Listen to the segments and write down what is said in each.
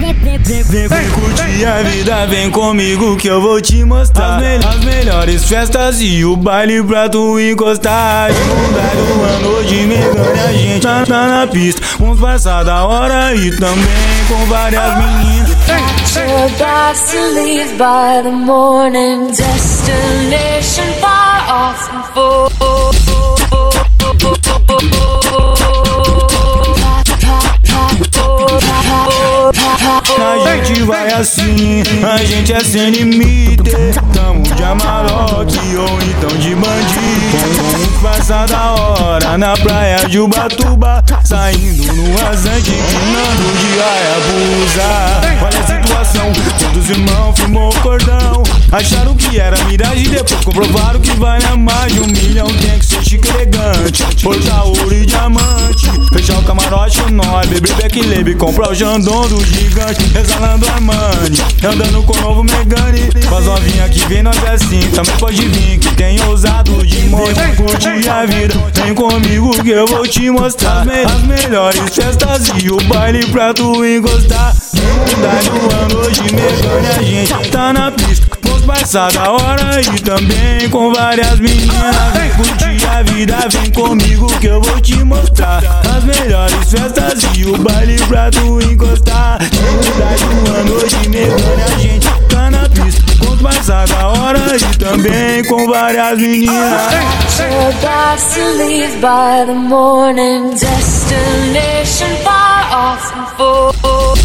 Vem curtir a vida, vem comigo que eu vou te mostrar as melhores festas e o baile pra tu encostar. De mudar do ano de Megane, a gente tá na pista. Vamos passar da hora e também com várias meninas. Your bags to leave by the morning, destination far off and full. A gente vai assim, a gente é sem limite. Tamo de Amarok ou então de bandido. Vamos passar da hora na praia de Ubatuba, saindo no rasante, empinando de Hayabusa. Olha a situação, todos os irmãos fumou cordão. Acharam que era miragem, depois comprovaram que vale a mais de 1 milhão. Tem que ser chique elegante, portar ouro e diamante. Fechar o camarote com nós, beber Beck Lebe, comprar o Jandon do gigante. Exalando Armani, andando com o novo Megane. Com as novinhas que vem nós é assim, também pode vir que tem ousado de monte. Curte a vida, vem comigo que eu vou te mostrar as melhores festas e o baile pra tu encostar. Mudar do ano de Megane, a gente tá na pista. Vamos passar da hora e também com várias meninas. Vem curtir a vida, vem comigo que eu vou te mostrar as melhores festas e o baile pra tu encostar. Mudar do ano de Megane, a gente tá na pista. Vamos passar da hora e também com várias meninas. Your bags to leave by the morning, destination far off and full.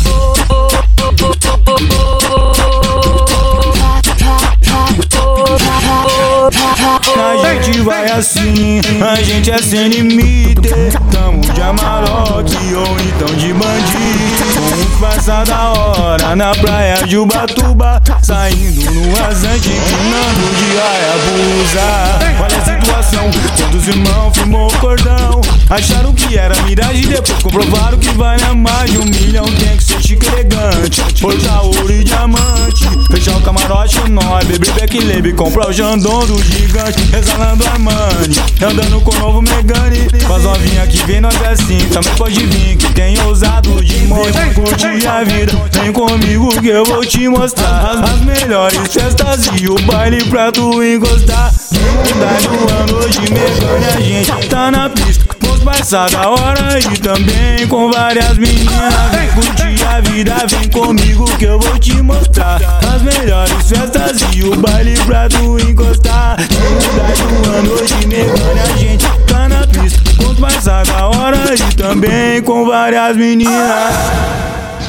A gente vai assim, a gente é sem limite. Tamo de Amarok ou então de bandido. Vamos passar da hora na praia de Ubatuba, saindo no rasante, empinando de Hayabusa. Olha a situação, todos os irmãos fumou cordão. Acharam que era miragem, depois comprovaram que vale a mais de 1 milhão. Tem que ser chique elegante, portar ouro e diamante. Fechar o camarote com nós, beber Beck Lebe, comprar o Jandon do gigante. Exalando Armani, andando com o novo Megane. Com as novinhas que vem nós é assim, também pode vir que tem ousado de monte. Curte a vida, vem comigo que eu vou te mostrar as melhores festas e o baile pra tu encostar. Mudar do ano de Megane, a gente tá na pista. Vamos passar da hora e também com várias meninas. Vem curtir a vida, vem comigo que eu vou te mostrar as melhores festas e o baile pra tu encostar. Mudar do ano de Megane, a gente tá na pista. Vamos passar da hora e também com várias meninas.